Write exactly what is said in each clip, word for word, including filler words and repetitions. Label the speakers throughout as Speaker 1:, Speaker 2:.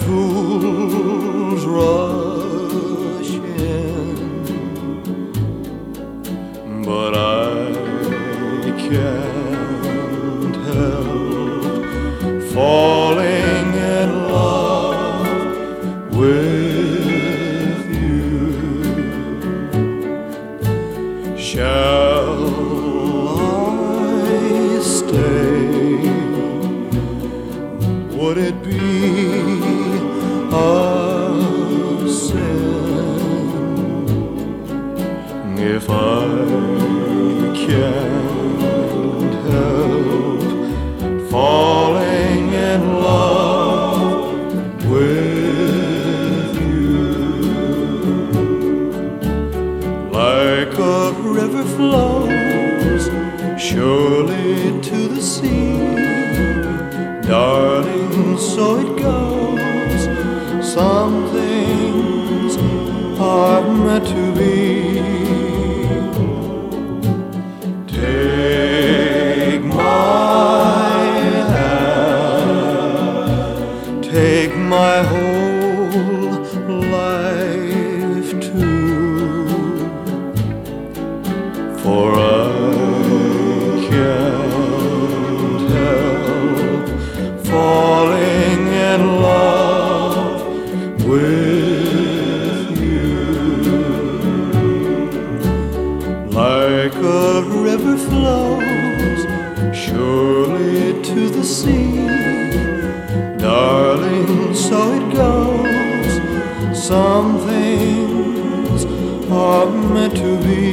Speaker 1: fools rush in, but I can't help falling in love with you. Shall I stay? Would it be a sin if I can't help falling in love with you? Like a river flows surely to the sea, darling, so it goes. Some things are meant to be. Take my hand, take my whole life too, for I can't help falling in love with you. Like a river flows surely to the sea, darling, so it goes. Some things are meant to be.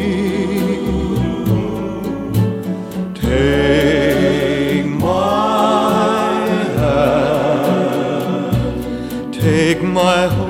Speaker 1: Take my hand, take my